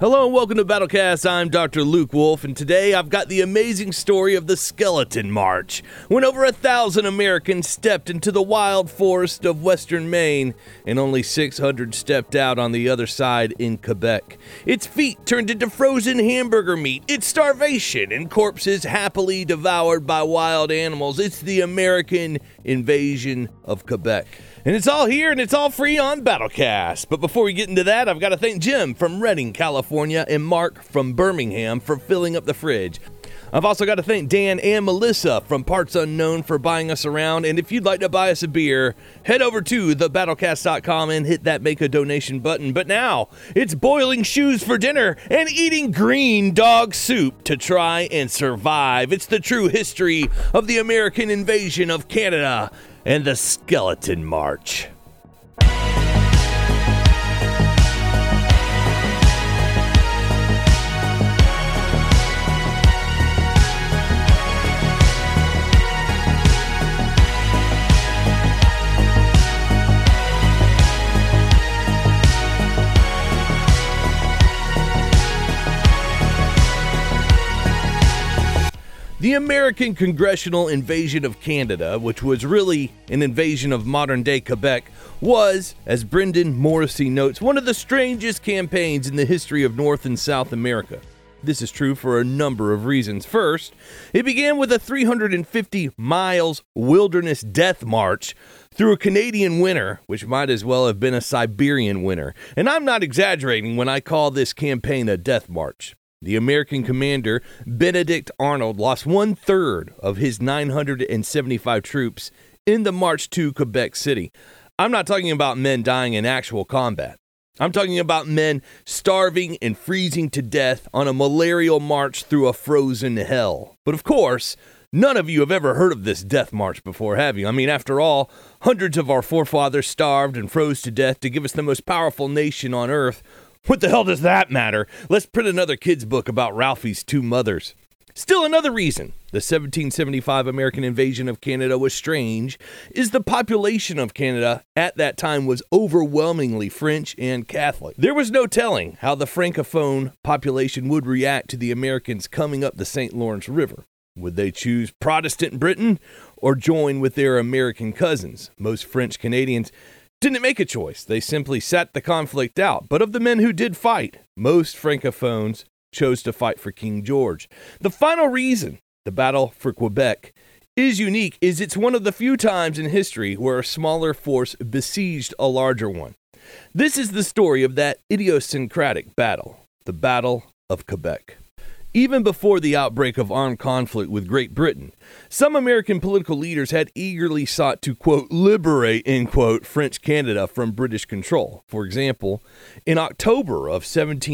Hello and welcome to Battlecast. I'm Dr. Luke Wolf, and today I've got the amazing story of the Skeleton March, when over 1,000 Americans stepped into the wild forest of western Maine, and only 600 stepped out on the other side in Quebec. Its feet turned into frozen hamburger meat, its starvation, and corpses happily devoured by wild animals. It's the American invasion of Quebec. And it's all here, and it's all free on Battlecast. But before we get into that, I've got to thank Jim from Redding, California, and Mark from Birmingham for filling up the fridge. I've also got to thank Dan and Melissa from Parts Unknown for buying us around. And if you'd like to buy us a beer, head over to thebattlecast.com and hit that make a donation button. But now, it's boiling shoes for dinner and eating green dog soup to try and survive. It's the true history of the American invasion of Canada and the Skeleton March. The American congressional invasion of Canada, which was really an invasion of modern-day Quebec, was, as Brendan Morrissey notes, one of the strangest campaigns in the history of North and South America. This is true for a number of reasons. First, it began with a 350 miles wilderness death march through a Canadian winter, which might as well have been a Siberian winter. And I'm not exaggerating when I call this campaign a death march. The American commander, Benedict Arnold, lost 1/3 of his 975 troops in the march to Quebec City. I'm not talking about men dying in actual combat. I'm talking about men starving and freezing to death on a malarial march through a frozen hell. But of course, none of you have ever heard of this death march before, have you? I mean, after all, hundreds of our forefathers starved and froze to death to give us the most powerful nation on earth. What the hell does that matter? Let's print another kid's book about Ralphie's two mothers. Still another reason the 1775 American invasion of Canada was strange is the population of Canada at that time was overwhelmingly French and Catholic. There was no telling how the Francophone population would react to the Americans coming up the St. Lawrence River. Would they choose Protestant Britain or join with their American cousins? Most French Canadians didn't make a choice. They simply sat the conflict out. But of the men who did fight, most Francophones chose to fight for King George. The final reason the battle for Quebec is unique is it's one of the few times in history where a smaller force besieged a larger one. This is the story of that idiosyncratic battle, the Battle of Quebec. Even before the outbreak of armed conflict with Great Britain, some American political leaders had eagerly sought to, quote, liberate, end quote, French Canada from British control. For example, in October of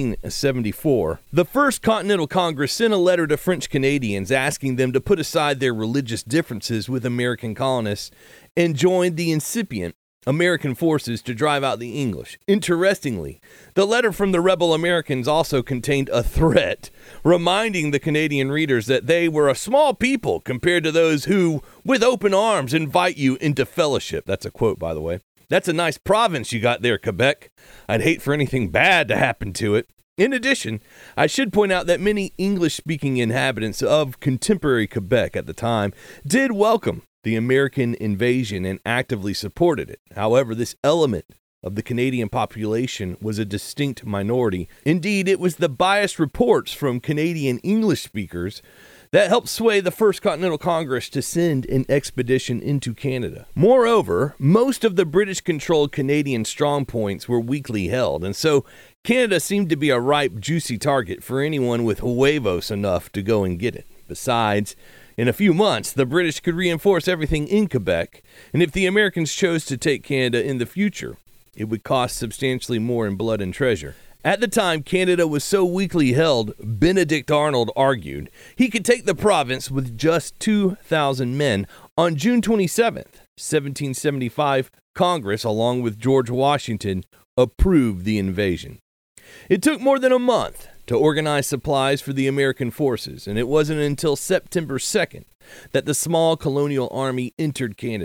1774, the First Continental Congress sent a letter to French Canadians asking them to put aside their religious differences with American colonists and join the incipient American forces to drive out the English. Interestingly, the letter from the rebel Americans also contained a threat, reminding the Canadian readers that they were a small people compared to those who, with open arms, invite you into fellowship. That's a quote, by the way. That's a nice province you got there, Quebec. I'd hate for anything bad to happen to it. In addition, I should point out that many English-speaking inhabitants of contemporary Quebec at the time did welcome the American invasion and actively supported it. However, this element of the Canadian population was a distinct minority. Indeed, it was the biased reports from Canadian English speakers that helped sway the First Continental Congress to send an expedition into Canada. Moreover, most of the British-controlled Canadian strongpoints were weakly held, and so Canada seemed to be a ripe, juicy target for anyone with huevos enough to go and get it. Besides, in a few months, the British could reinforce everything in Quebec, and if the Americans chose to take Canada in the future, it would cost substantially more in blood and treasure. At the time Canada was so weakly held, Benedict Arnold argued he could take the province with just 2,000 men. On June 27th, 1775, Congress, along with George Washington, approved the invasion. It took more than a month to organize supplies for the American forces, and it wasn't until September 2nd that the small colonial army entered Canada.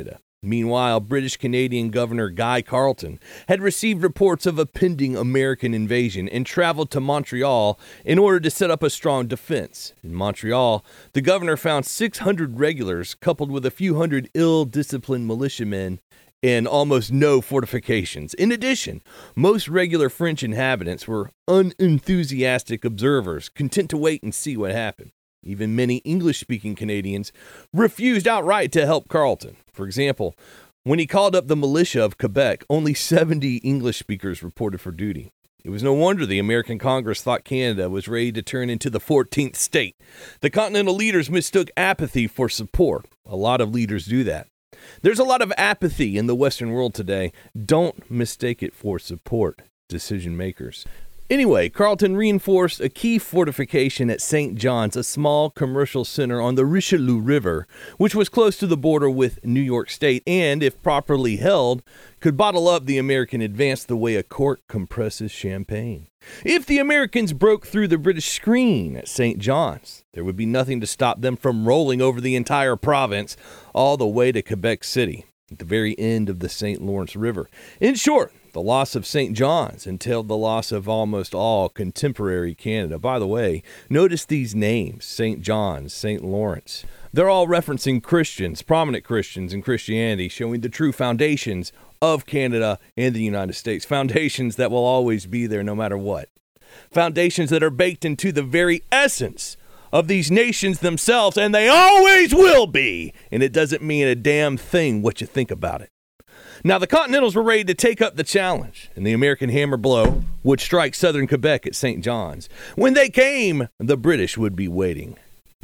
Meanwhile, British Canadian Governor Guy Carleton had received reports of a pending American invasion and traveled to Montreal in order to set up a strong defense. In Montreal, the governor found 600 regulars coupled with a few hundred ill-disciplined militiamen and almost no fortifications. In addition, most regular French inhabitants were unenthusiastic observers, content to wait and see what happened. Even many English-speaking Canadians refused outright to help Carleton. For example, when he called up the militia of Quebec, only 70 English speakers reported for duty. It was no wonder the American Congress thought Canada was ready to turn into the 14th state. The Continental leaders mistook apathy for support. A lot of leaders do that. There's a lot of apathy in the Western world today. Don't mistake it for support, decision makers. Anyway, Carleton reinforced a key fortification at St. John's, a small commercial center on the Richelieu River, which was close to the border with New York State and, if properly held, could bottle up the American advance the way a cork compresses champagne. If the Americans broke through the British screen at St. John's, there would be nothing to stop them from rolling over the entire province all the way to Quebec City, at the very end of the St. Lawrence River. In short, the loss of St. John's entailed the loss of almost all contemporary Canada. By the way, notice these names, St. John's, St. Lawrence. They're all referencing Christians, prominent Christians in Christianity, showing the true foundations of Canada and the United States. Foundations that will always be there no matter what. Foundations that are baked into the very essence of these nations themselves, and they always will be. And it doesn't mean a damn thing what you think about it. Now, the Continentals were ready to take up the challenge, and the American hammer blow would strike southern Quebec at St. John's. When they came, the British would be waiting.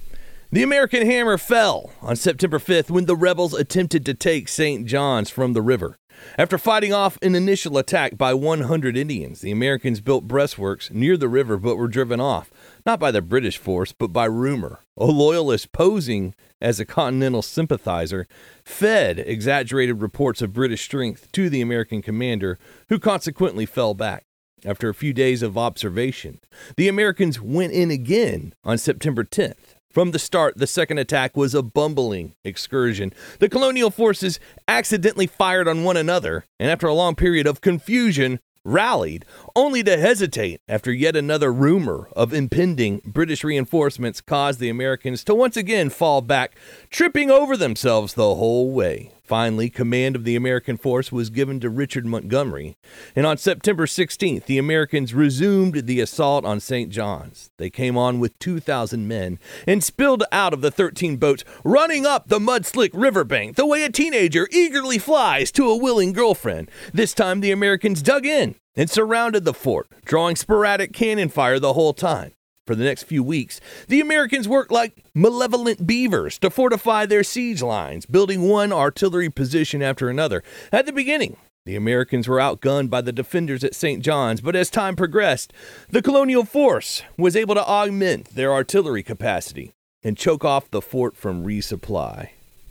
The American hammer fell on September 5th when the rebels attempted to take St. John's from the river. After fighting off an initial attack by 100 Indians, the Americans built breastworks near the river but were driven off, not by the British force, but by rumor. A loyalist posing as a Continental sympathizer fed exaggerated reports of British strength to the American commander, who consequently fell back. After a few days of observation, the Americans went in again on September 10th. From the start, the second attack was a bumbling excursion. The colonial forces accidentally fired on one another, and after a long period of confusion, rallied, only to hesitate after yet another rumor of impending British reinforcements caused the Americans to once again fall back, tripping over themselves the whole way. Finally, command of the American force was given to Richard Montgomery, and on September 16th, the Americans resumed the assault on St. John's. They came on with 2,000 men and spilled out of the 13 boats, running up the mud-slick riverbank the way a teenager eagerly flies to a willing girlfriend. This time, the Americans dug in and surrounded the fort, drawing sporadic cannon fire the whole time. For the next few weeks, the Americans worked like malevolent beavers to fortify their siege lines, building one artillery position after another. At the beginning, the Americans were outgunned by the defenders at St. John's, but as time progressed, the colonial force was able to augment their artillery capacity and choke off the fort from resupply.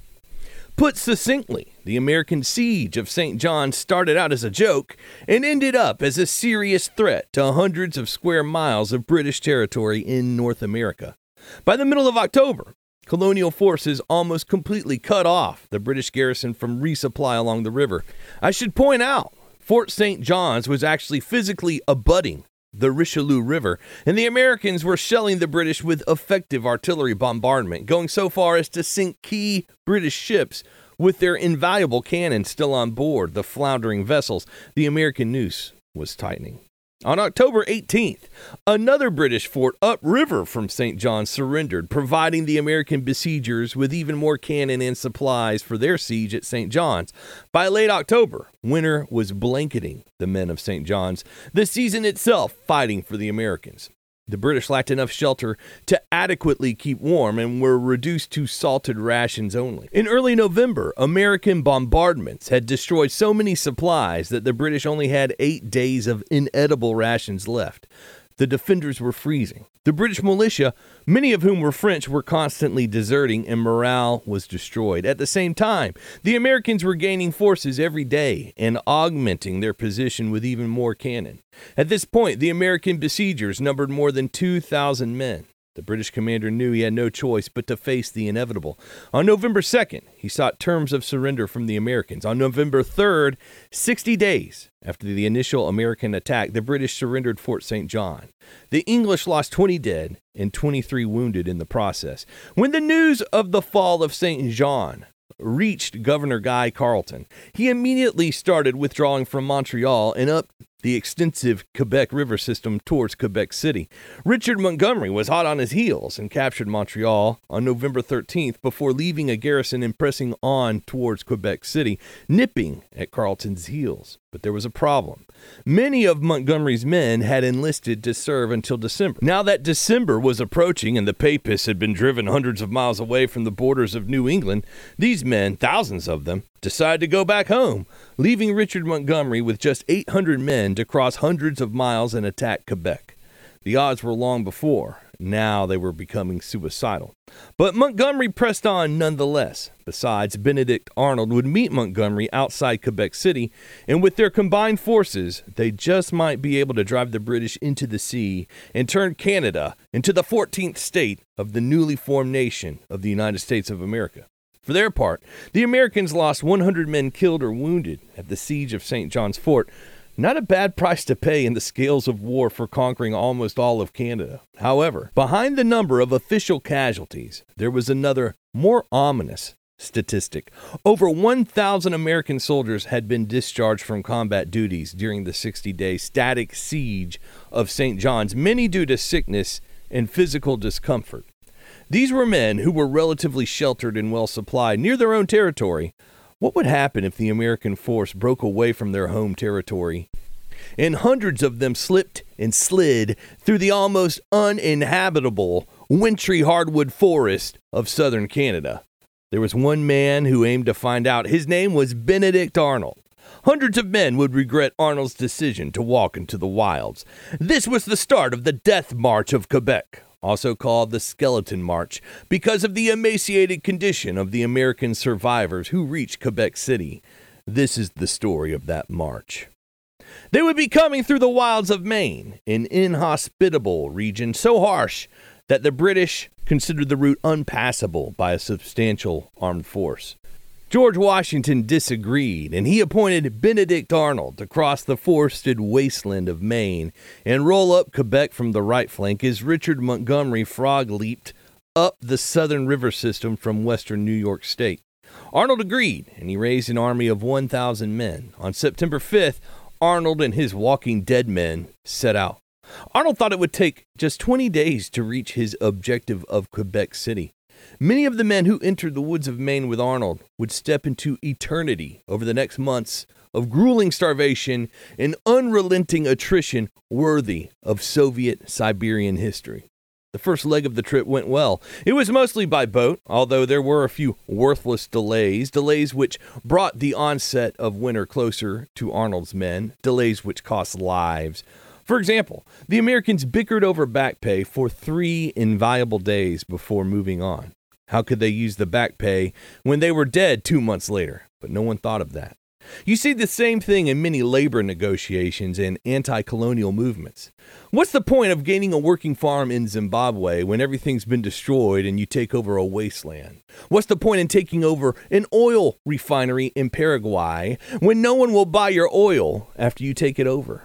Put succinctly, the American siege of St. John's started out as a joke and ended up as a serious threat to hundreds of square miles of British territory in North America. By the middle of October, colonial forces almost completely cut off the British garrison from resupply along the river. I should point out, Fort St. John's was actually physically abutting the Richelieu River, and the Americans were shelling the British with effective artillery bombardment, going so far as to sink key British ships with their invaluable cannon still on board the floundering vessels. The American noose was tightening. On October 18th, another British fort upriver from St. John's surrendered, providing the American besiegers with even more cannon and supplies for their siege at St. John's. By late October, winter was blanketing the men of St. John's, the season itself fighting for the Americans. The British lacked enough shelter to adequately keep warm and were reduced to salted rations only. In early November, American bombardments had destroyed so many supplies that the British only had 8 days of inedible rations left. The defenders were freezing. The British militia, many of whom were French, were constantly deserting, and morale was destroyed. At the same time, the Americans were gaining forces every day and augmenting their position with even more cannon. At this point, the American besiegers numbered more than 2,000 men. The British commander knew he had no choice but to face the inevitable. On November 2nd, he sought terms of surrender from the Americans. On November 3rd, 60 days after the initial American attack, the British surrendered Fort St. John. The English lost 20 dead and 23 wounded in the process. When the news of the fall of St. John reached Governor Guy Carleton, he immediately started withdrawing from Montreal and up the extensive Quebec River system towards Quebec City. Richard Montgomery was hot on his heels and captured Montreal on November 13th before leaving a garrison and pressing on towards Quebec City, nipping at Carleton's heels. But there was a problem. Many of Montgomery's men had enlisted to serve until December. Now that December was approaching and the Papists had been driven hundreds of miles away from the borders of New England, these men, thousands of them, decided to go back home, leaving Richard Montgomery with just 800 men to cross hundreds of miles and attack Quebec. The odds were long before. Now they were becoming suicidal. But Montgomery pressed on nonetheless. Besides, Benedict Arnold would meet Montgomery outside Quebec City, and with their combined forces, they just might be able to drive the British into the sea and turn Canada into the 14th state of the newly formed nation of the United States of America. For their part, the Americans lost 100 men killed or wounded at the siege of St. John's Fort. Not a bad price to pay in the scales of war for conquering almost all of Canada. However, behind the number of official casualties, there was another, more ominous statistic. Over 1,000 American soldiers had been discharged from combat duties during the 60-day static siege of St. John's, many due to sickness and physical discomfort. These were men who were relatively sheltered and well supplied near their own territory. What would happen if the American force broke away from their home territory and hundreds of them slipped and slid through the almost uninhabitable wintry hardwood forest of southern Canada? There was one man who aimed to find out. His name was Benedict Arnold. Hundreds of men would regret Arnold's decision to walk into the wilds. This was the start of the Death March of Quebec, also called the Skeleton March, because of the emaciated condition of the American survivors who reached Quebec City. This is the story of that march. They would be coming through the wilds of Maine, an inhospitable region so harsh that the British considered the route unpassable by a substantial armed force. George Washington disagreed, and he appointed Benedict Arnold to cross the forested wasteland of Maine and roll up Quebec from the right flank as Richard Montgomery frog-leaped up the southern river system from western New York State. Arnold agreed, and he raised an army of 1,000 men. On September 5th, Arnold and his Walking Dead men set out. Arnold thought it would take just 20 days to reach his objective of Quebec City. Many of the men who entered the woods of Maine with Arnold would step into eternity over the next months of grueling starvation and unrelenting attrition worthy of Soviet Siberian history. The first leg of the trip went well. It was mostly by boat, although there were a few worthless delays which brought the onset of winter closer to Arnold's men, delays which cost lives. For example, the Americans bickered over back pay for 3 invaluable days before moving on. How could they use the back pay when they were dead 2 months later? But no one thought of that. You see the same thing in many labor negotiations and anti-colonial movements. What's the point of gaining a working farm in Zimbabwe when everything's been destroyed and you take over a wasteland? What's the point in taking over an oil refinery in Paraguay when no one will buy your oil after you take it over?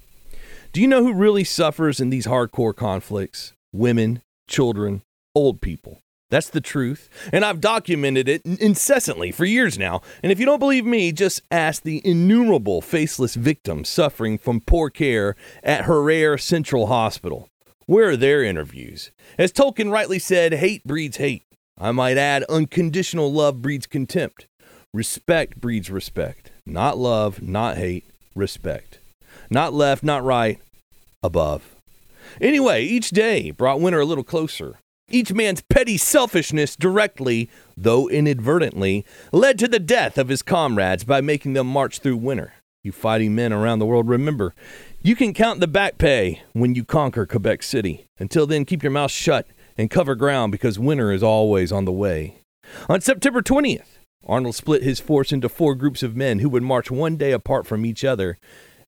Do you know who really suffers in these hardcore conflicts? Women, children, old people. That's the truth, and I've documented it incessantly for years now. And if you don't believe me, just ask the innumerable faceless victims suffering from poor care at Herrera Central Hospital. Where are their interviews? As Tolkien rightly said, hate breeds hate. I might add, unconditional love breeds contempt. Respect breeds respect. Not love, not hate, respect. Not left, not right, above. Anyway, each day brought winter a little closer. Each man's petty selfishness directly, though inadvertently, led to the death of his comrades by making them march through winter. You fighting men around the world, remember, you can count the back pay when you conquer Quebec City. Until then, keep your mouth shut and cover ground because winter is always on the way. On September 20th, Arnold split his force into 4 groups of men who would march one day apart from each other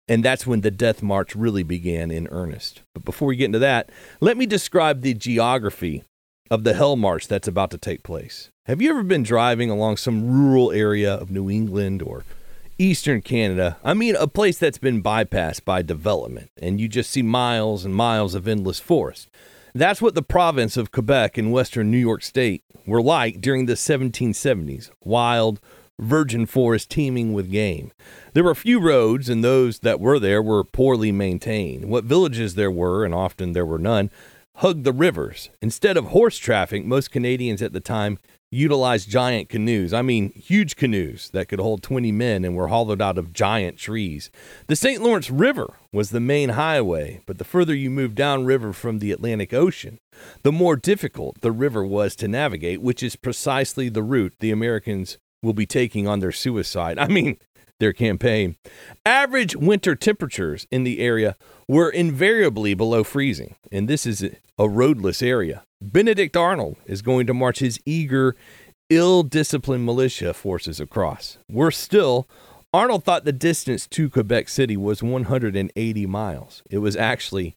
And that's when the Death March really began in earnest. But before we get into that, let me describe the geography of the Hell March that's about to take place. Have you ever been driving along some rural area of New England or Eastern Canada? I mean, a place that's been bypassed by development, and you just see miles and miles of endless forest. That's what the province of Quebec in western New York State were like during the 1770s. Wild, virgin forest teeming with game. There were few roads, and those that were there were poorly maintained. What villages there were, and often there were none, hugged the rivers. Instead of horse traffic, most Canadians at the time utilized giant canoes. I mean, huge canoes that could hold 20 men and were hollowed out of giant trees. The St. Lawrence River was the main highway, but the further you moved downriver from the Atlantic Ocean, the more difficult the river was to navigate, which is precisely the route the Americans will be taking on their their campaign. Average winter temperatures in the area were invariably below freezing, and this is a roadless area. Benedict Arnold is going to march his eager, ill-disciplined militia forces across. Worse still, Arnold thought the distance to Quebec City was 180 miles. It was actually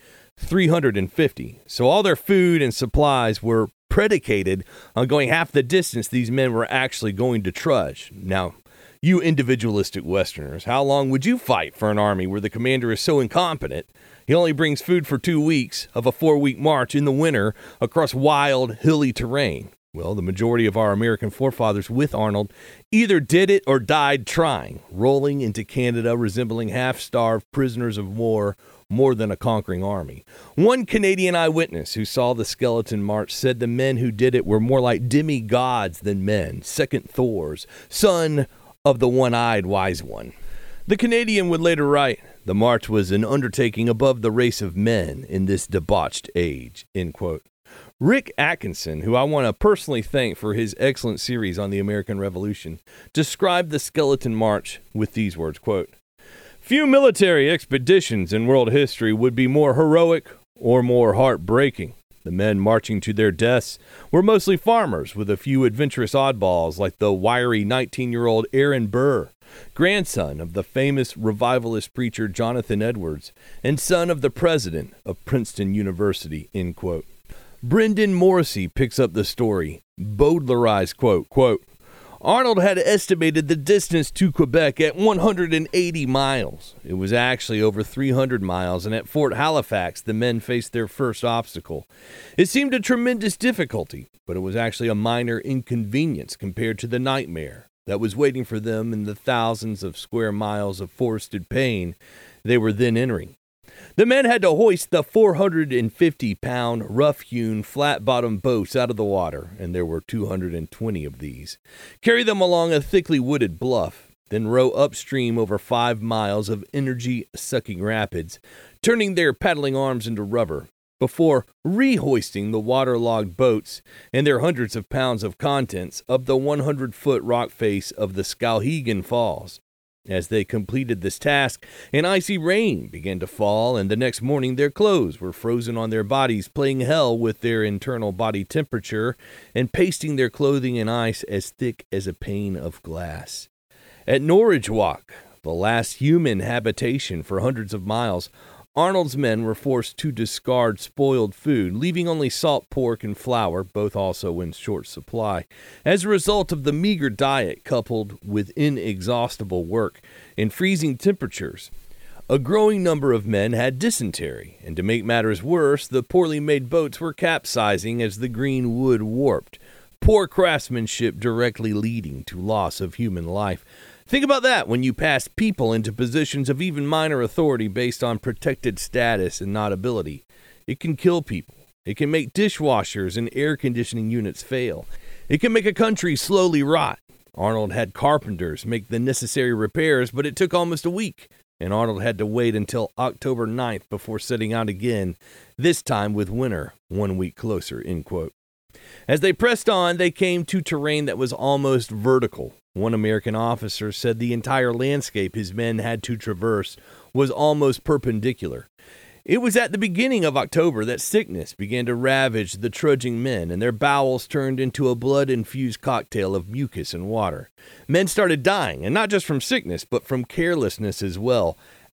350. So all their food and supplies were predicated on going half the distance these men were actually going to trudge. Now, you individualistic Westerners, how long would you fight for an army where the commander is so incompetent he only brings food for 2 weeks of a 4-week march in the winter across wild, hilly terrain? Well, the majority of our American forefathers with Arnold either did it or died trying, rolling into Canada resembling half-starved prisoners of war more than a conquering army. One Canadian eyewitness who saw the skeleton march said the men who did it were more like demigods than men, second Thors, son of the one-eyed wise one. The Canadian would later write, "The march was an undertaking above the race of men in this debauched age," end quote. Rick Atkinson, who I want to personally thank for his excellent series on the American Revolution, described the skeleton march with these words, quote, "Few military expeditions in world history would be more heroic or more heartbreaking. The men marching to their deaths were mostly farmers, with a few adventurous oddballs like the wiry 19-year-old Aaron Burr, grandson of the famous revivalist preacher Jonathan Edwards, and son of the president of Princeton University," end quote. Brendan Morrissey picks up the story, Bowdlerized quote, "Arnold had estimated the distance to Quebec at 180 miles. It was actually over 300 miles, and at Fort Halifax, the men faced their first obstacle. It seemed a tremendous difficulty, but it was actually a minor inconvenience compared to the nightmare that was waiting for them in the thousands of square miles of forested plain they were then entering. The men had to hoist the 450-pound, rough-hewn, flat-bottomed boats out of the water, and there were 220 of these, carry them along a thickly wooded bluff, then row upstream over 5 miles of energy-sucking rapids, turning their paddling arms into rubber, before rehoisting the waterlogged boats and their hundreds of pounds of contents up the 100-foot rock face of the Skowhegan Falls. As they completed this task, an icy rain began to fall, and the next morning their clothes were frozen on their bodies, playing hell with their internal body temperature and pasting their clothing in ice as thick as a pane of glass. At Norridgewock, the last human habitation for hundreds of miles, Arnold's men were forced to discard spoiled food, leaving only salt pork and flour, both also in short supply, as a result of the meager diet coupled with inexhaustible work and freezing temperatures. A growing number of men had dysentery, and to make matters worse, the poorly made boats were capsizing as the green wood warped, poor craftsmanship directly leading to loss of human life. Think about that when you pass people into positions of even minor authority based on protected status and not ability. It can kill people. It can make dishwashers and air conditioning units fail. It can make a country slowly rot. Arnold had carpenters make the necessary repairs, but it took almost a week, and Arnold had to wait until October 9th before setting out again, this time with winter 1 week closer, end quote. As they pressed on, they came to terrain that was almost vertical. One American officer said the entire landscape his men had to traverse was almost perpendicular. It was at the beginning of October that sickness began to ravage the trudging men, and their bowels turned into a blood-infused cocktail of mucus and water. Men started dying, and not just from sickness, but from carelessness as well.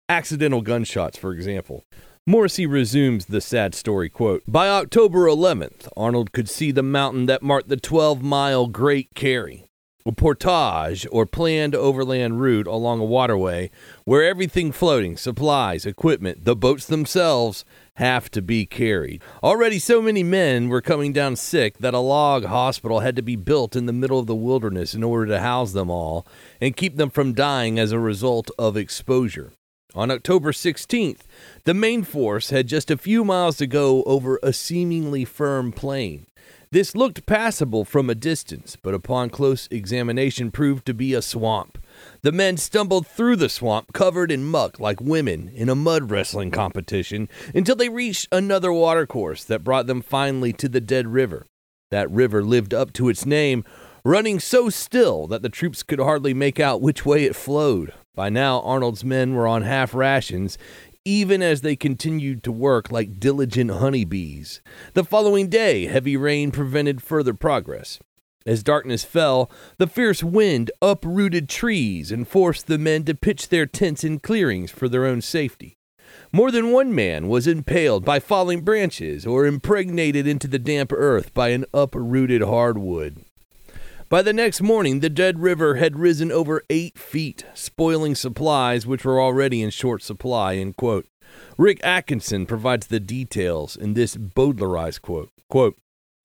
accidental gunshots, for example. Morrissey resumes the sad story, quote, "By October 11th, Arnold could see the mountain that marked the 12-mile Great Carry, a portage or planned overland route along a waterway where everything floating, supplies, equipment, the boats themselves, have to be carried. Already so many men were coming down sick that a log hospital had to be built in the middle of the wilderness in order to house them all and keep them from dying as a result of exposure. On October 16th, the main force had just a few miles to go over a seemingly firm plain. This looked passable from a distance, but upon close examination proved to be a swamp. The men stumbled through the swamp, covered in muck like women in a mud wrestling competition, until they reached another watercourse that brought them finally to the Dead River. That river lived up to its name, running so still that the troops could hardly make out which way it flowed. By now, Arnold's men were on half rations, even as they continued to work like diligent honeybees. The following day, heavy rain prevented further progress. As darkness fell, the fierce wind uprooted trees and forced the men to pitch their tents in clearings for their own safety. More than one man was impaled by falling branches or impregnated into the damp earth by an uprooted hardwood. By the next morning, the Dead River had risen over 8 feet, spoiling supplies which were already in short supply, end quote. Rick Atkinson provides the details in this Bowdlerized quote. Quote,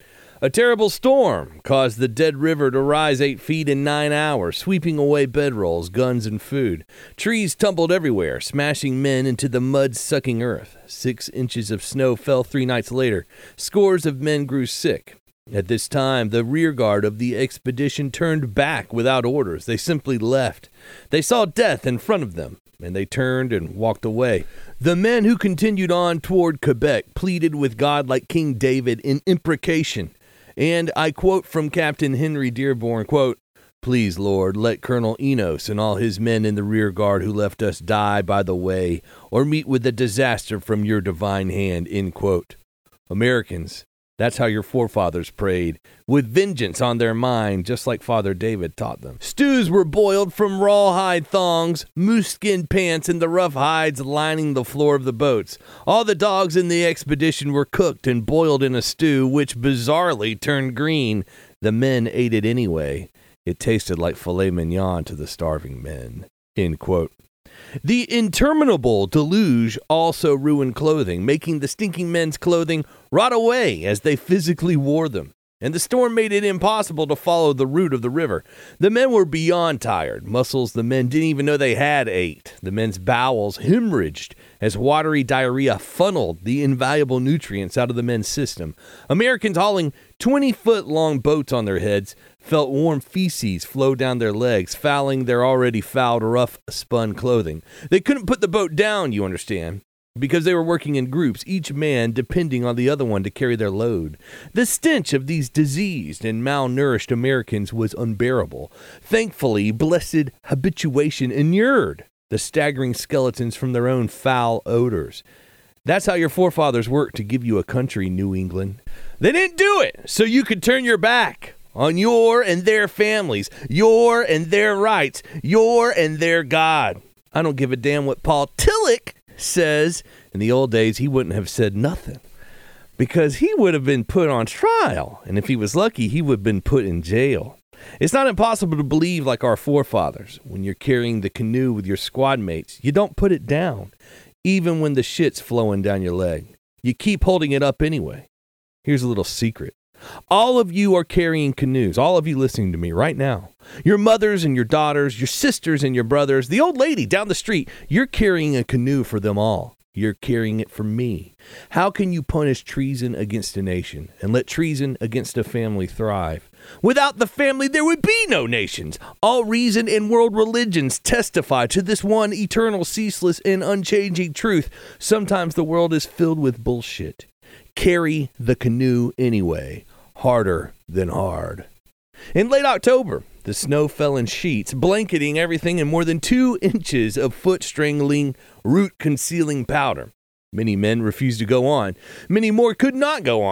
"A terrible storm caused the Dead River to rise 8 feet in 9 hours, sweeping away bedrolls, guns, and food. Trees tumbled everywhere, smashing men into the mud-sucking earth. 6 inches of snow fell 3 nights later. Scores of men grew sick. At this time, the rearguard of the expedition turned back without orders. They simply left. They saw death in front of them, and they turned and walked away. The men who continued on toward Quebec pleaded with God like King David in imprecation. And I quote from Captain Henry Dearborn, quote, 'Please, Lord, let Colonel Enos and all his men in the rearguard who left us die by the way or meet with a disaster from your divine hand,' end quote. Americans, that's how your forefathers prayed, with vengeance on their mind, just like Father David taught them. Stews were boiled from rawhide thongs, moose skin pants, and the rough hides lining the floor of the boats. All the dogs in the expedition were cooked and boiled in a stew, which bizarrely turned green. The men ate it anyway. It tasted like filet mignon to the starving men," end quote. The interminable deluge also ruined clothing, making the stinking men's clothing rot away as they physically wore them. And the storm made it impossible to follow the route of the river. The men were beyond tired. Muscles the men didn't even know they had ached. The men's bowels hemorrhaged as watery diarrhea funneled the invaluable nutrients out of the men's system. Americans hauling 20-foot-long boats on their heads felt warm feces flow down their legs, fouling their already fouled, rough-spun clothing. They couldn't put the boat down, you understand, because they were working in groups, each man depending on the other one to carry their load. The stench of these diseased and malnourished Americans was unbearable. Thankfully, blessed habituation inured the staggering skeletons from their own foul odors. That's how your forefathers worked to give you a country, New England. They didn't do it so you could turn your back on your and their families, your and their rights, your and their God. I don't give a damn what Paul Tillich says. In the old days, he wouldn't have said nothing because he would have been put on trial. And if he was lucky, he would have been put in jail. It's not impossible to believe like our forefathers. When you're carrying the canoe with your squad mates, you don't put it down, even when the shit's flowing down your leg. You keep holding it up anyway. Here's a little secret. All of you are carrying canoes, all of you listening to me right now. Your mothers and your daughters, your sisters and your brothers, the old lady down the street, you're carrying a canoe for them all. You're carrying it for me. How can you punish treason against a nation and let treason against a family thrive? Without the family, there would be no nations. All reason and world religions testify to this one eternal, ceaseless, and unchanging truth. Sometimes the world is filled with bullshit. Carry the canoe anyway. Harder than hard. In late October, the snow fell in sheets, blanketing everything in more than 2 inches of foot-strangling, root-concealing powder. Many men refused to go on. Many more could not go on.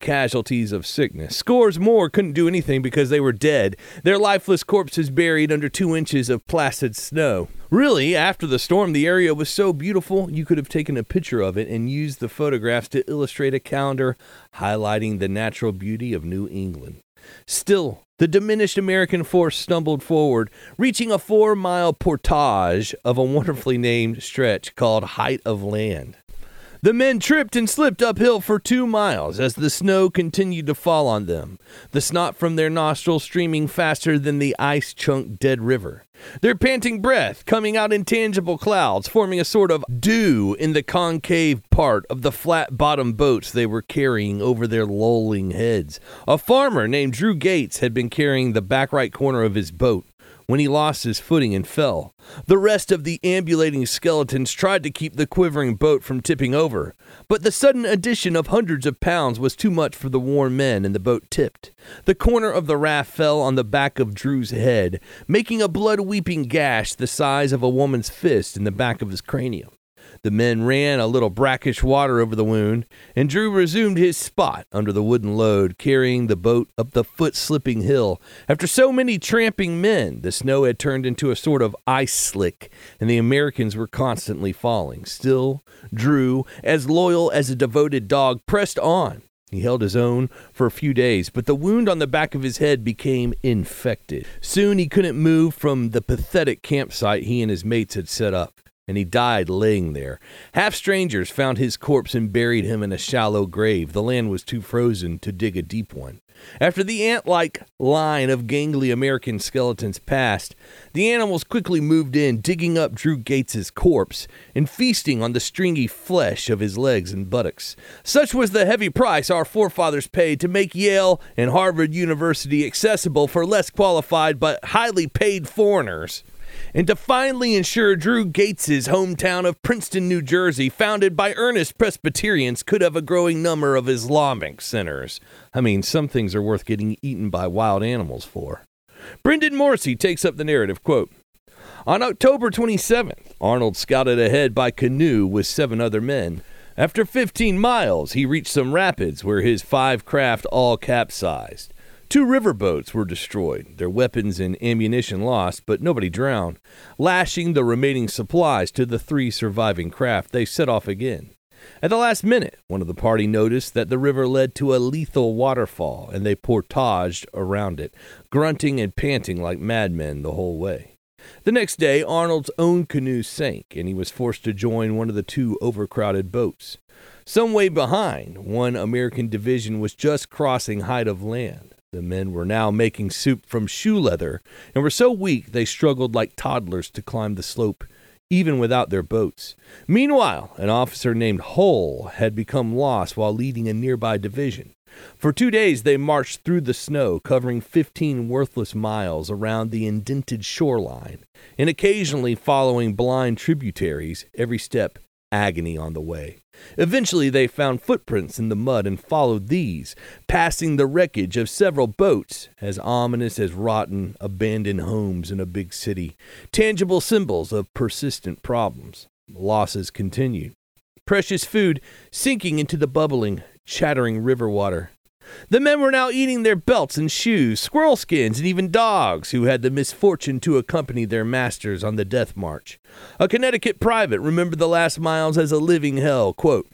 casualties of sickness. Scores more couldn't do anything because they were dead, their lifeless corpses buried under 2 inches of placid snow. Really, after the storm, the area was so beautiful you could have taken a picture of it and used the photographs to illustrate a calendar highlighting the natural beauty of New England. Still, the diminished American force stumbled forward, reaching a 4-mile portage of a wonderfully named stretch called Height of Land. The men tripped and slipped uphill for 2 miles as the snow continued to fall on them, the snot from their nostrils streaming faster than the ice-chunked Dead River. Their panting breath coming out in tangible clouds, forming a sort of dew in the concave part of the flat-bottomed boats they were carrying over their lolling heads. A farmer named Drew Gates had been carrying the back right corner of his boat when he lost his footing and fell. The rest of the ambulating skeletons tried to keep the quivering boat from tipping over, but the sudden addition of hundreds of pounds was too much for the worn men, and the boat tipped. The corner of the raft fell on the back of Drew's head, making a blood-weeping gash the size of a woman's fist in the back of his cranium. The men ran a little brackish water over the wound, and Drew resumed his spot under the wooden load, carrying the boat up the foot-slipping hill. After so many tramping men, the snow had turned into a sort of ice slick, and the Americans were constantly falling. Still, Drew, as loyal as a devoted dog, pressed on. He held his own for a few days, but the wound on the back of his head became infected. Soon he couldn't move from the pathetic campsite he and his mates had set up, and he died laying there. Half-strangers found his corpse and buried him in a shallow grave. The land was too frozen to dig a deep one. After the ant-like line of gangly American skeletons passed, the animals quickly moved in, digging up Drew Gates's corpse and feasting on the stringy flesh of his legs and buttocks. Such was the heavy price our forefathers paid to make Yale and Harvard University accessible for less qualified but highly paid foreigners, and to finally ensure Drew Gates's hometown of Princeton, New Jersey, founded by earnest Presbyterians, could have a growing number of Islamic centers. I mean, some things are worth getting eaten by wild animals for. Brendan Morrissey takes up the narrative, quote, "On October 27th, Arnold scouted ahead by canoe with 7 other men. After 15 miles, he reached some rapids where his 5 craft all capsized. 2 riverboats were destroyed, their weapons and ammunition lost, but nobody drowned. Lashing the remaining supplies to the 3 surviving craft, they set off again. At the last minute, one of the party noticed that the river led to a lethal waterfall, and they portaged around it, grunting and panting like madmen the whole way. The next day, Arnold's own canoe sank, and he was forced to join one of the 2 overcrowded boats. Some way behind, one American division was just crossing Height of Land. The men were now making soup from shoe leather and were so weak they struggled like toddlers to climb the slope, even without their boats. Meanwhile, an officer named Hull had become lost while leading a nearby division. For 2 days they marched through the snow, covering 15 worthless miles around the indented shoreline, and occasionally following blind tributaries, every step agony on the way. Eventually they found footprints in the mud and followed these, passing the wreckage of several boats, as ominous as rotten, abandoned homes in a big city, tangible symbols of persistent problems. Losses continued. Precious food sinking into the bubbling, chattering river water. The men were now eating their belts and shoes, squirrel skins, and even dogs who had the misfortune to accompany their masters on the death march. A Connecticut private remembered the last miles as a living hell. Quote,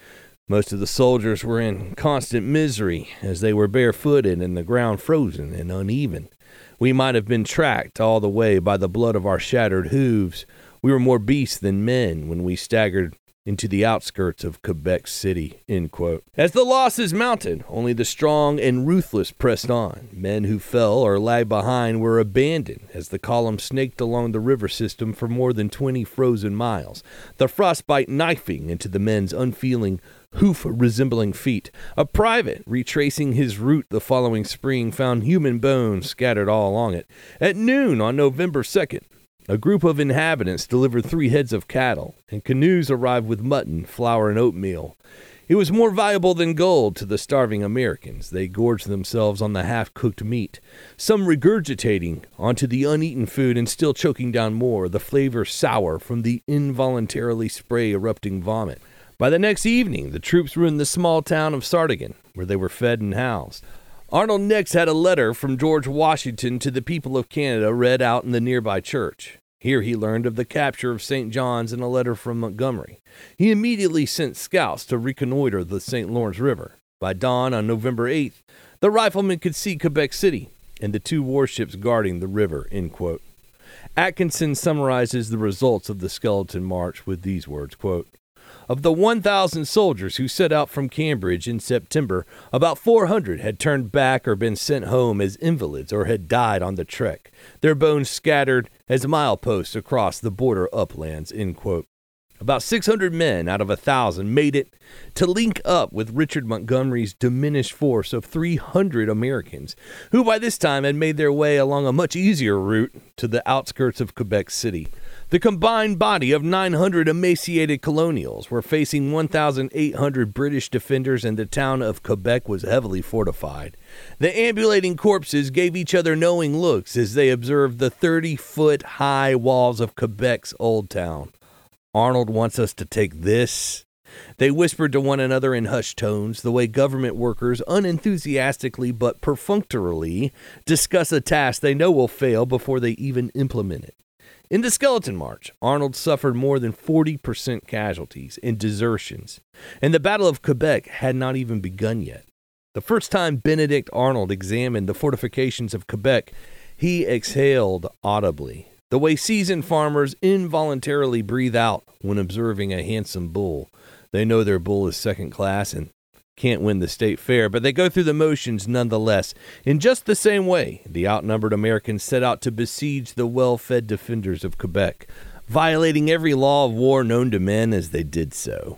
"Most of the soldiers were in constant misery as they were barefooted and the ground frozen and uneven. We might have been tracked all the way by the blood of our shattered hooves. We were more beasts than men when we staggered into the outskirts of Quebec City," end quote. As the losses mounted, only the strong and ruthless pressed on. Men who fell or lagged behind were abandoned as the column snaked along the river system for more than 20 frozen miles, the frostbite knifing into the men's unfeeling, hoof-resembling feet. A private, retracing his route the following spring, found human bones scattered all along it. At noon on November 2nd, a group of inhabitants delivered 3 heads of cattle, and canoes arrived with mutton, flour, and oatmeal. It was more valuable than gold to the starving Americans. They gorged themselves on the half-cooked meat, some regurgitating onto the uneaten food and still choking down more, the flavor sour from the involuntarily spray-erupting vomit. By the next evening, the troops were in the small town of Sardigan. where they were fed and housed. Arnold next had a letter from George Washington to the people of Canada read out in the nearby church. Here he learned of the capture of St. John's and a letter from Montgomery. He immediately sent scouts to reconnoiter the St. Lawrence River. By dawn on November 8th, the riflemen could see Quebec City and the 2 warships guarding the river, end quote. Atkinson summarizes the results of the Skeleton March with these words, quote, "Of the 1,000 soldiers who set out from Cambridge in September, about 400 had turned back or been sent home as invalids or had died on the trek, their bones scattered as mileposts across the border uplands," end quote. About 600 men out of 1,000 made it to link up with Richard Montgomery's diminished force of 300 Americans, who by this time had made their way along a much easier route to the outskirts of Quebec City. The combined body of 900 emaciated colonials were facing 1,800 British defenders, and the town of Quebec was heavily fortified. The ambulating corpses gave each other knowing looks as they observed the 30-foot-high walls of Quebec's old town. "Arnold wants us to take this," they whispered to one another in hushed tones, the way government workers unenthusiastically but perfunctorily discuss a task they know will fail before they even implement it. In the Skeleton March, Arnold suffered more than 40% casualties and desertions, and the Battle of Quebec had not even begun yet. The first time Benedict Arnold examined the fortifications of Quebec, he exhaled audibly, the way seasoned farmers involuntarily breathe out when observing a handsome bull. They know their bull is second class and can't win the state fair, but they go through the motions nonetheless. In just the same way, the outnumbered Americans set out to besiege the well-fed defenders of Quebec, violating every law of war known to men as they did so.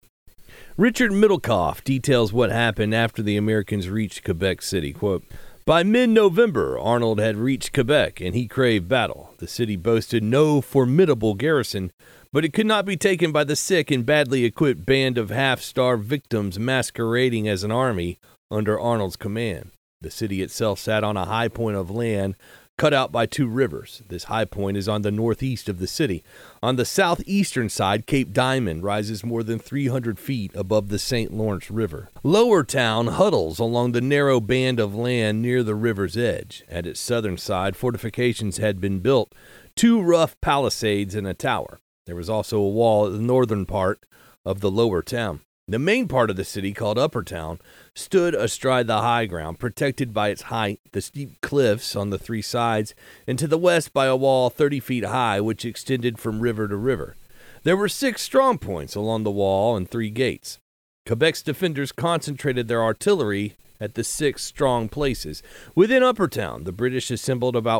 Richard Middlecoff details what happened after the Americans reached Quebec City, quote, "By mid-November, Arnold had reached Quebec, and he craved battle. The city boasted no formidable garrison, but it could not be taken by the sick and badly equipped band of half-starved victims masquerading as an army under Arnold's command. The city itself sat on a high point of land cut out by 2 rivers. This high point is on the northeast of the city. On the southeastern side, Cape Diamond rises more than 300 feet above the St. Lawrence River. Lower Town huddles along the narrow band of land near the river's edge. At its southern side, fortifications had been built, 2 rough palisades and a tower. There was also a wall at the northern part of the Lower Town. The main part of the city, called Upper Town, stood astride the high ground, protected by its height, the steep cliffs on the 3 sides, and to the west by a wall 30 feet high, which extended from river to river. There were 6 strong points along the wall and 3 gates. Quebec's defenders concentrated their artillery at the 6 strong places. Within Upper Town, the British assembled about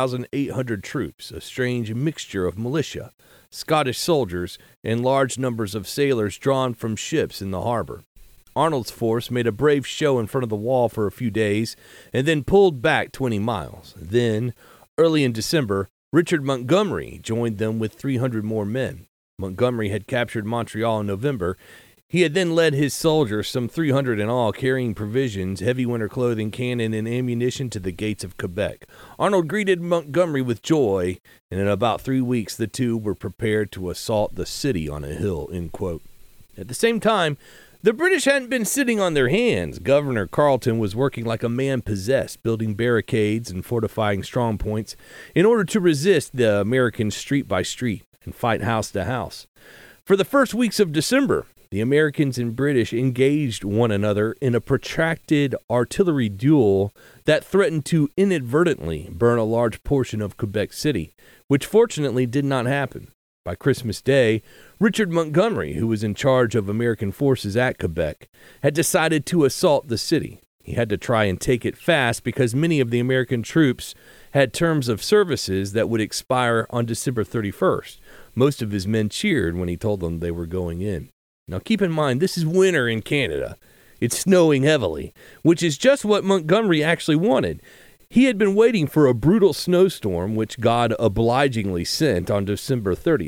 1,800 troops, a strange mixture of militia, Scottish soldiers, and large numbers of sailors drawn from ships in the harbor. Arnold's force made a brave show in front of the wall for a few days and then pulled back 20 miles. Then, early in December, Richard Montgomery joined them with 300 more men. Montgomery had captured Montreal in November. He had then led his soldiers, some 300 in all, carrying provisions, heavy winter clothing, cannon, and ammunition to the gates of Quebec. Arnold greeted Montgomery with joy, and in about 3 weeks the two were prepared to assault the city on a hill, end quote. At the same time, the British hadn't been sitting on their hands. Governor Carleton was working like a man possessed, building barricades and fortifying strong points in order to resist the Americans street by street and fight house to house. For the first weeks of December, the Americans and British engaged one another in a protracted artillery duel that threatened to inadvertently burn a large portion of Quebec City, which fortunately did not happen. By Christmas Day, Richard Montgomery, who was in charge of American forces at Quebec, had decided to assault the city. He had to try and take it fast because many of the American troops had terms of services that would expire on December 31st. Most of his men cheered when he told them they were going in. Now keep in mind, this is winter in Canada. It's snowing heavily, which is just what Montgomery actually wanted. He had been waiting for a brutal snowstorm, which God obligingly sent on December 30th.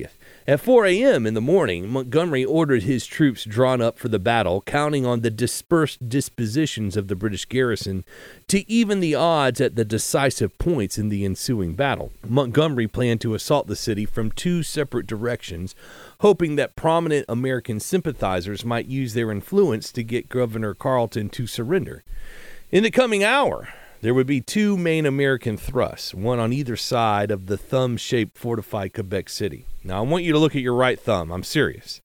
At 4 a.m. in the morning, Montgomery ordered his troops drawn up for the battle, counting on the dispersed dispositions of the British garrison to even the odds at the decisive points in the ensuing battle. Montgomery planned to assault the city from two separate directions, hoping that prominent American sympathizers might use their influence to get Governor Carleton to surrender. In the coming hour, there would be two main American thrusts, one on either side of the thumb-shaped fortified Quebec City. Now, I want you to look at your right thumb. I'm serious.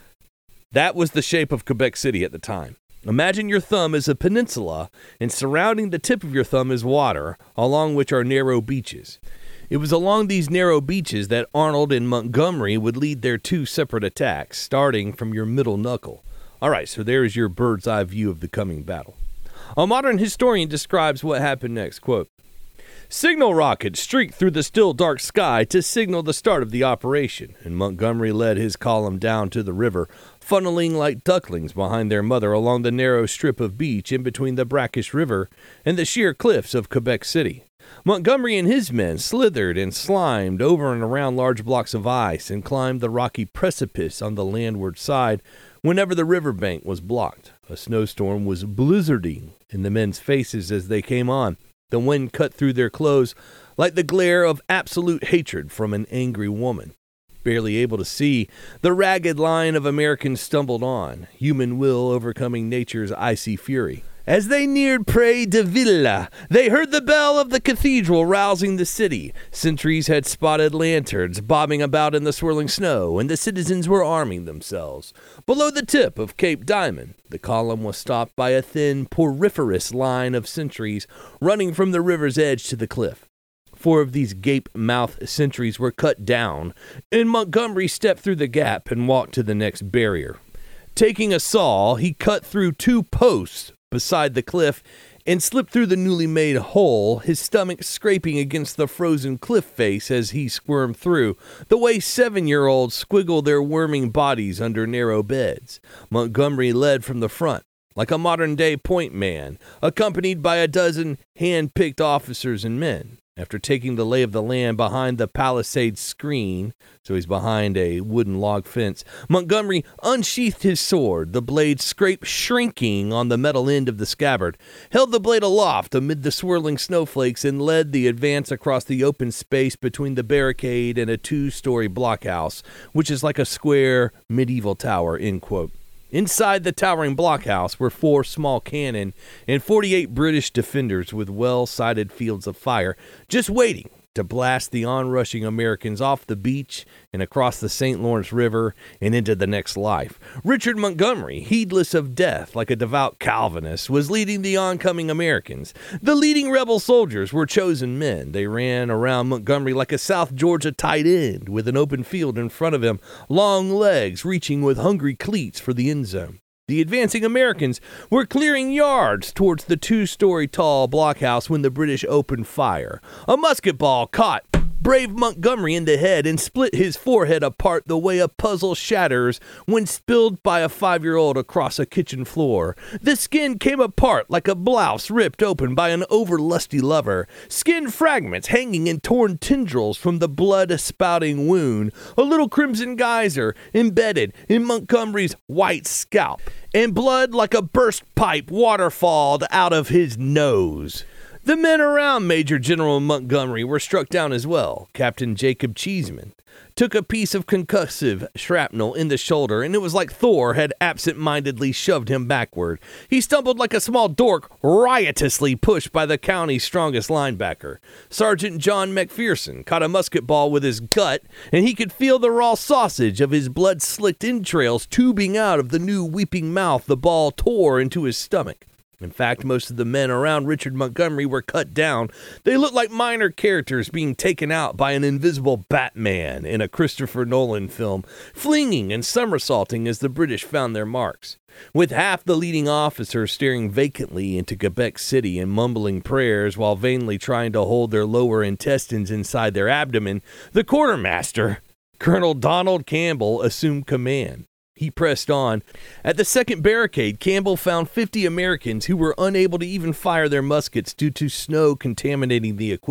That was the shape of Quebec City at the time. Imagine your thumb as a peninsula, and surrounding the tip of your thumb is water, along which are narrow beaches. It was along these narrow beaches that Arnold and Montgomery would lead their two separate attacks, starting from your middle knuckle. All right, so there is your bird's eye view of the coming battle. A modern historian describes what happened next, quote, "Signal rockets streaked through the still dark sky to signal the start of the operation, and Montgomery led his column down to the river, funneling like ducklings behind their mother along the narrow strip of beach in between the brackish river and the sheer cliffs of Quebec City. Montgomery and his men slithered and slimed over and around large blocks of ice and climbed the rocky precipice on the landward side whenever the riverbank was blocked. A snowstorm was blizzarding in the men's faces as they came on. The wind cut through their clothes like the glare of absolute hatred from an angry woman. Barely able to see, the ragged line of Americans stumbled on, human will overcoming nature's icy fury. As they neared Pré de Ville, they heard the bell of the cathedral rousing the city. Sentries had spotted lanterns bobbing about in the swirling snow, and the citizens were arming themselves. Below the tip of Cape Diamond, the column was stopped by a thin, poriferous line of sentries running from the river's edge to the cliff. 4 of these gape-mouthed sentries were cut down, and Montgomery stepped through the gap and walked to the next barrier. Taking a saw, he cut through 2 posts beside the cliff and slipped through the newly made hole, his stomach scraping against the frozen cliff face as he squirmed through, the way 7-year-olds squiggle their worming bodies under narrow beds. Montgomery led from the front, like a modern-day point man, accompanied by a dozen hand-picked officers and men. After taking the lay of the land behind the palisade screen, so he's behind a wooden log fence, Montgomery unsheathed his sword, the blade scraped shrinking on the metal end of the scabbard, held the blade aloft amid the swirling snowflakes, and led the advance across the open space between the barricade and a 2-story blockhouse, which is like a square medieval tower, end quote. Inside the towering blockhouse were 4 small cannon and 48 British defenders with well-sighted fields of fire, just waiting to blast the onrushing Americans off the beach and across the St. Lawrence River and into the next life. Richard Montgomery, heedless of death like a devout Calvinist, was leading the oncoming Americans. The leading rebel soldiers were chosen men. They ran around Montgomery like a South Georgia tight end with an open field in front of him, long legs reaching with hungry cleats for the end zone. The advancing Americans were clearing yards towards the 2-story tall blockhouse when the British opened fire. A musket ball caught brave Montgomery in the head and split his forehead apart the way a puzzle shatters when spilled by a 5-year-old across a kitchen floor. The skin came apart like a blouse ripped open by an over-lusty lover, skin fragments hanging in torn tendrils from the blood-spouting wound, a little crimson geyser embedded in Montgomery's white scalp, and blood like a burst pipe waterfalled out of his nose. The men around Major General Montgomery were struck down as well. Captain Jacob Cheeseman took a piece of concussive shrapnel in the shoulder, and it was like Thor had absent-mindedly shoved him backward. He stumbled like a small dork, riotously pushed by the county's strongest linebacker. Sergeant John McPherson caught a musket ball with his gut, and he could feel the raw sausage of his blood-slicked entrails tubing out of the new weeping mouth the ball tore into his stomach. In fact, most of the men around Richard Montgomery were cut down. They looked like minor characters being taken out by an invisible Batman in a Christopher Nolan film, flinging and somersaulting as the British found their marks. With half the leading officers staring vacantly into Quebec City and mumbling prayers while vainly trying to hold their lower intestines inside their abdomen, the quartermaster, Colonel Donald Campbell, assumed command. He pressed on. At the second barricade, Campbell found 50 Americans who were unable to even fire their muskets due to snow contaminating the equipment.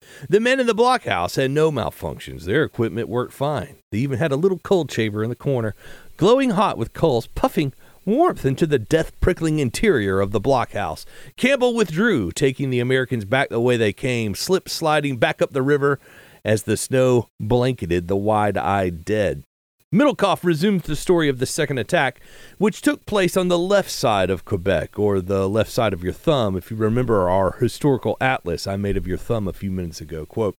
The men in the blockhouse had no malfunctions. Their equipment worked fine. They even had a little coal chamber in the corner, glowing hot with coals, puffing warmth into the death-prickling interior of the blockhouse. Campbell withdrew, taking the Americans back the way they came, slip-sliding back up the river as the snow blanketed the wide-eyed dead. Middlecoff resumes the story of the second attack, which took place on the left side of Quebec, or the left side of your thumb, if you remember our historical atlas I made of your thumb a few minutes ago. Quote,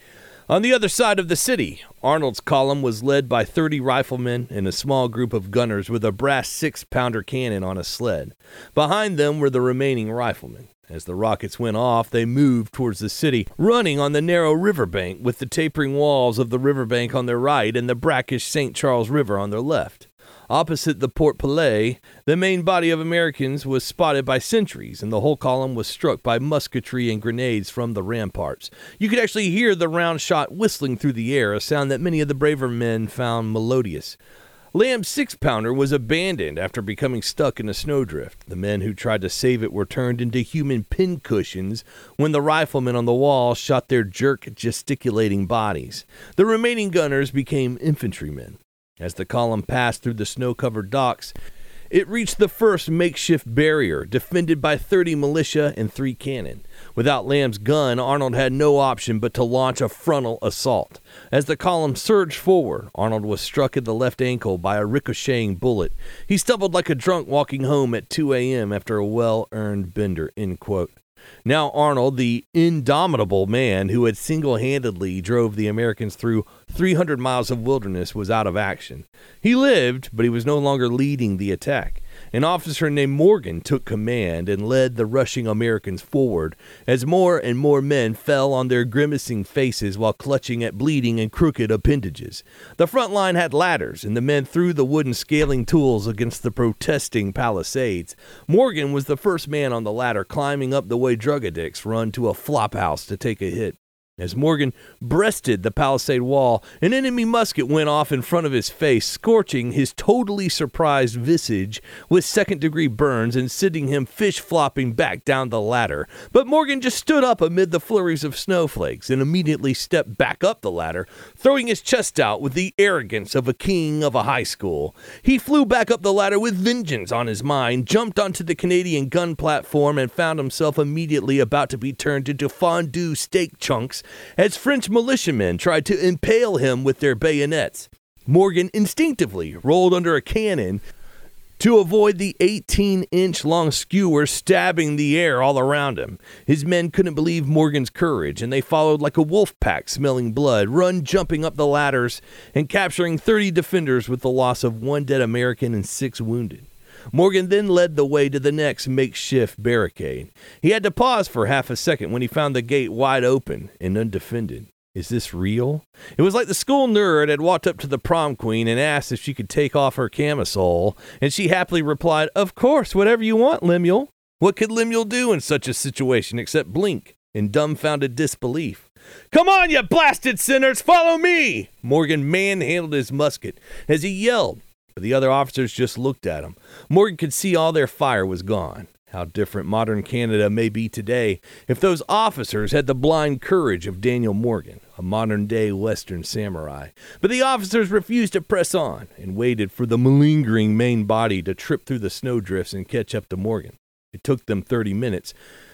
on the other side of the city, Arnold's column was led by 30 riflemen and a small group of gunners with a brass 6-pounder cannon on a sled. Behind them were the remaining riflemen. As the rockets went off, they moved towards the city, running on the narrow riverbank with the tapering walls of the riverbank on their right and the brackish St. Charles River on their left. Opposite the Port Palais, the main body of Americans was spotted by sentries, and the whole column was struck by musketry and grenades from the ramparts. You could actually hear the round shot whistling through the air, a sound that many of the braver men found melodious. Lamb's 6-pounder was abandoned after becoming stuck in a snowdrift. The men who tried to save it were turned into human pincushions when the riflemen on the wall shot their jerk, gesticulating bodies. The remaining gunners became infantrymen. As the column passed through the snow-covered docks, it reached the first makeshift barrier, defended by 30 militia and 3 cannon. Without Lamb's gun, Arnold had no option but to launch a frontal assault. As the column surged forward, Arnold was struck in the left ankle by a ricocheting bullet. He stumbled like a drunk walking home at 2 a.m. after a well-earned bender, end quote. Now Arnold, the indomitable man who had single-handedly drove the Americans through 300 miles of wilderness, was out of action. He lived, but he was no longer leading the attack. An officer named Morgan took command and led the rushing Americans forward as more and more men fell on their grimacing faces while clutching at bleeding and crooked appendages. The front line had ladders, and the men threw the wooden scaling tools against the protesting palisades. Morgan was the first man on the ladder, climbing up the way drug addicts run to a flophouse to take a hit. As Morgan breasted the palisade wall, an enemy musket went off in front of his face, scorching his totally surprised visage with second-degree burns and sending him fish-flopping back down the ladder. But Morgan just stood up amid the flurries of snowflakes and immediately stepped back up the ladder, throwing his chest out with the arrogance of a king of a high school. He flew back up the ladder with vengeance on his mind, jumped onto the Canadian gun platform, and found himself immediately about to be turned into fondue steak chunks as French militiamen tried to impale him with their bayonets. Morgan instinctively rolled under a cannon to avoid the 18-inch long skewer stabbing the air all around him. His men couldn't believe Morgan's courage, and they followed like a wolf pack smelling blood, jumping up the ladders and capturing 30 defenders with the loss of 1 dead American and 6 wounded. Morgan then led the way to the next makeshift barricade. He had to pause for half a second when he found the gate wide open and undefended. Is this real? It was like the school nerd had walked up to the prom queen and asked if she could take off her camisole, and she happily replied, "Of course, whatever you want, Lemuel." What could Lemuel do in such a situation except blink in dumbfounded disbelief? "Come on, you blasted sinners, follow me!" Morgan manhandled his musket as he yelled. The other officers just looked at him. Morgan could see all their fire was gone. How different modern Canada may be today if those officers had the blind courage of Daniel Morgan, a modern-day Western samurai. But the officers refused to press on and waited for the malingering main body to trip through the snowdrifts and catch up to Morgan. It took them 30 minutes.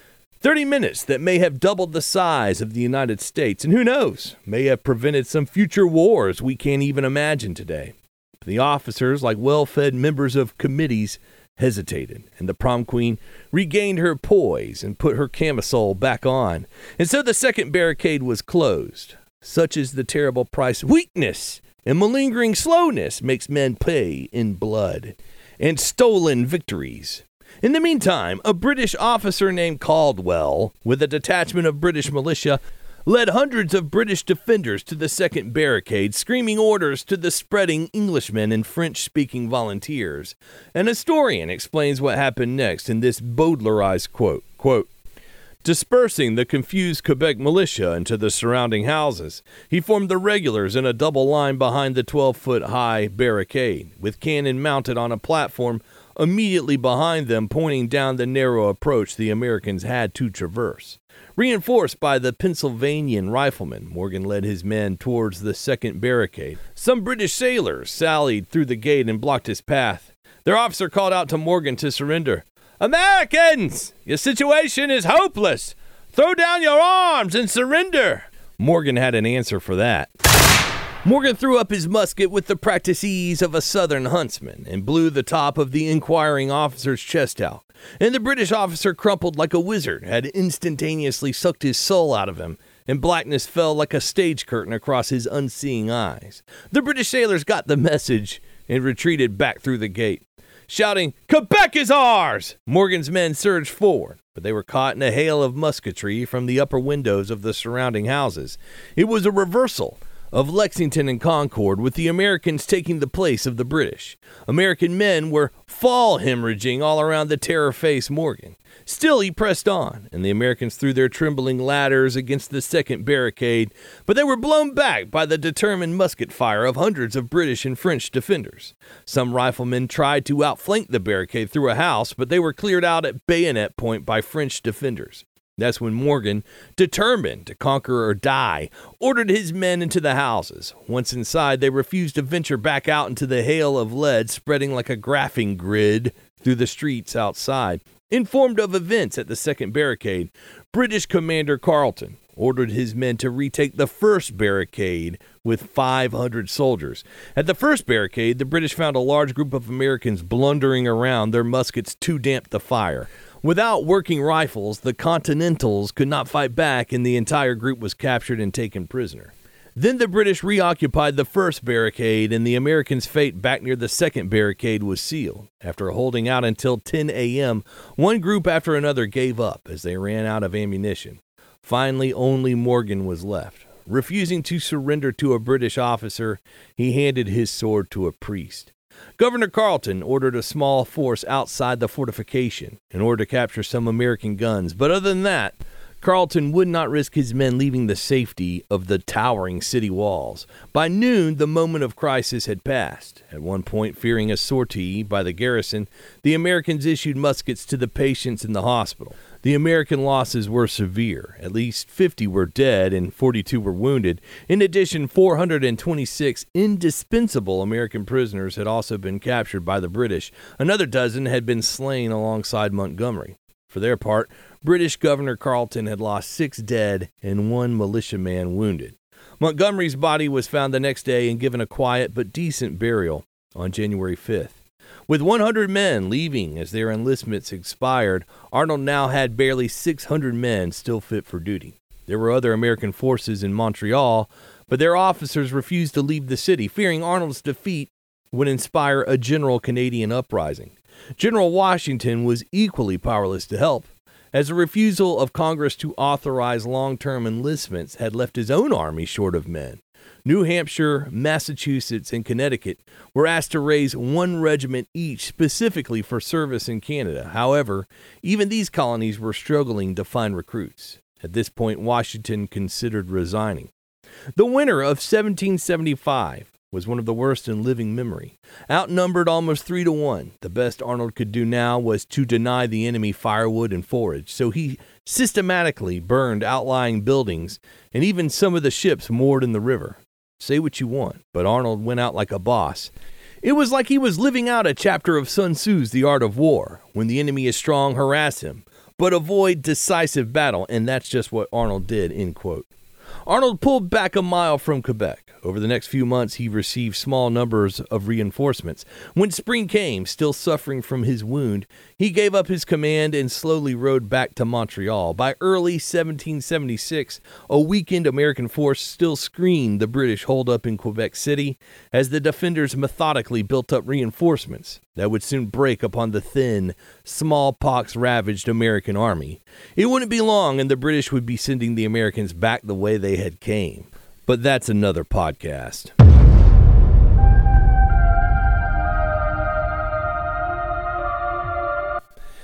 30 minutes that may have doubled the size of the United States, and who knows, may have prevented some future wars we can't even imagine today. The officers, like well-fed members of committees, hesitated, and the prom queen regained her poise and put her camisole back on. And so the second barricade was closed. Such is the terrible price weakness and malingering slowness makes men pay in blood and stolen victories. In the meantime, a British officer named Caldwell, with a detachment of British militia, led hundreds of British defenders to the second barricade, screaming orders to the spreading Englishmen and French-speaking volunteers. An historian explains what happened next in this Baudelarized quote. Dispersing the confused Quebec militia into the surrounding houses, he formed the regulars in a double line behind the 12-foot-high barricade, with cannon mounted on a platform immediately behind them pointing down the narrow approach the Americans had to traverse. Reinforced by the Pennsylvanian riflemen, Morgan led his men towards the second barricade. Some British sailors sallied through the gate and blocked his path. Their officer called out to Morgan to surrender. "Americans, your situation is hopeless. Throw down your arms and surrender." Morgan had an answer for that. Morgan threw up his musket with the practiced ease of a southern huntsman and blew the top of the inquiring officer's chest out. And the British officer crumpled like a wizard, had instantaneously sucked his soul out of him, and blackness fell like a stage curtain across his unseeing eyes. The British sailors got the message and retreated back through the gate. Shouting, "Quebec is ours!" Morgan's men surged forward, but they were caught in a hail of musketry from the upper windows of the surrounding houses. It was a reversal of Lexington and Concord, with the Americans taking the place of the British. American men were fall hemorrhaging all around the terror-faced Morgan. Still, he pressed on, and the Americans threw their trembling ladders against the second barricade, but they were blown back by the determined musket fire of hundreds of British and French defenders. Some riflemen tried to outflank the barricade through a house, but they were cleared out at bayonet point by French defenders. That's when Morgan, determined to conquer or die, ordered his men into the houses. Once inside, they refused to venture back out into the hail of lead spreading like a graphing grid through the streets outside. Informed of events at the second barricade, British Commander Carleton ordered his men to retake the first barricade with 500 soldiers. At the first barricade, the British found a large group of Americans blundering around, their muskets too damp to fire. Without working rifles, the Continentals could not fight back, and the entire group was captured and taken prisoner. Then the British reoccupied the first barricade, and the Americans' fate back near the second barricade was sealed. After holding out until 10 a.m., one group after another gave up as they ran out of ammunition. Finally, only Morgan was left. Refusing to surrender to a British officer, he handed his sword to a priest. Governor Carleton ordered a small force outside the fortification in order to capture some American guns, but other than that, Carleton would not risk his men leaving the safety of the towering city walls. By noon, the moment of crisis had passed. At one point, fearing a sortie by the garrison, the Americans issued muskets to the patients in the hospital. The American losses were severe. At least 50 were dead and 42 were wounded. In addition, 426 indispensable American prisoners had also been captured by the British. Another dozen had been slain alongside Montgomery. For their part, British Governor Carleton had lost 6 dead and 1 militiaman wounded. Montgomery's body was found the next day and given a quiet but decent burial on January 5th. With 100 men leaving as their enlistments expired, Arnold now had barely 600 men still fit for duty. There were other American forces in Montreal, but their officers refused to leave the city, fearing Arnold's defeat would inspire a general Canadian uprising. General Washington was equally powerless to help, as the refusal of Congress to authorize long-term enlistments had left his own army short of men. New Hampshire, Massachusetts, and Connecticut were asked to raise 1 regiment each specifically for service in Canada. However, even these colonies were struggling to find recruits. At this point, Washington considered resigning. The winter of 1775 was one of the worst in living memory. Outnumbered almost 3-1, the best Arnold could do now was to deny the enemy firewood and forage, so he systematically burned outlying buildings and even some of the ships moored in the river. Say what you want, but Arnold went out like a boss. It was like he was living out a chapter of Sun Tzu's The Art of War. When the enemy is strong, harass him, but avoid decisive battle, and that's just what Arnold did, end quote. Arnold pulled back a mile from Quebec. Over the next few months, he received small numbers of reinforcements. When spring came, still suffering from his wound, he gave up his command and slowly rode back to Montreal. By early 1776, a weakened American force still screened the British holdup in Quebec City as the defenders methodically built up reinforcements that would soon break upon the thin, smallpox-ravaged American army. It wouldn't be long, and the British would be sending the Americans back the way they had came. But that's another podcast.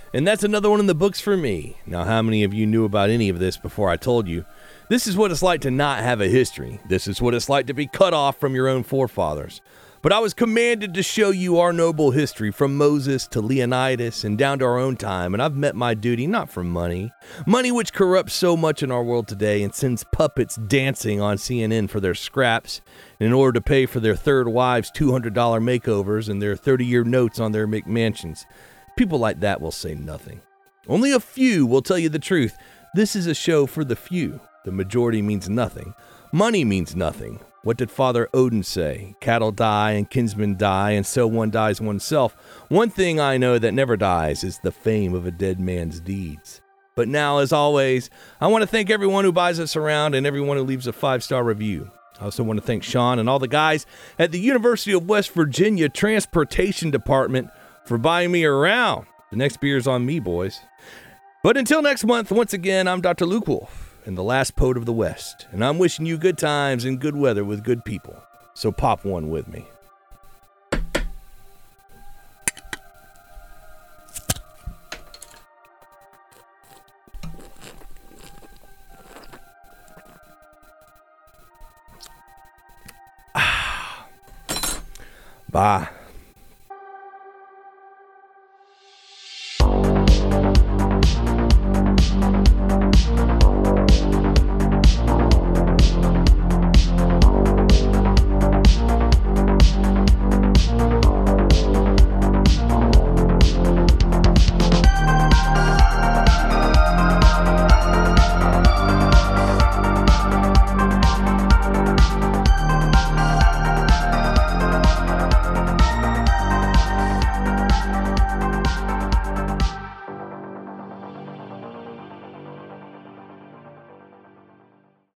And that's another one in the books for me. Now, how many of you knew about any of this before I told you? This is what it's like to not have a history. This is what it's like to be cut off from your own forefathers. But I was commanded to show you our noble history from Moses to Leonidas and down to our own time, and I've met my duty not for money. Money which corrupts so much in our world today and sends puppets dancing on CNN for their scraps in order to pay for their third wives' $200 makeovers and their 30-year notes on their McMansions. People like that will say nothing. Only a few will tell you the truth. This is a show for the few. The majority means nothing. Money means nothing. What did Father Odin say? Cattle die and kinsmen die, and so one dies oneself. One thing I know that never dies is the fame of a dead man's deeds. But now, as always, I want to thank everyone who buys us around and everyone who leaves a 5-star review. I also want to thank Sean and all the guys at the University of West Virginia Transportation Department for buying me around. The next beer's on me, boys. But until next month, once again, I'm Dr. Luke Wolf, and the last poet of the West, and I'm wishing you good times and good weather with good people. So pop one with me. Bye.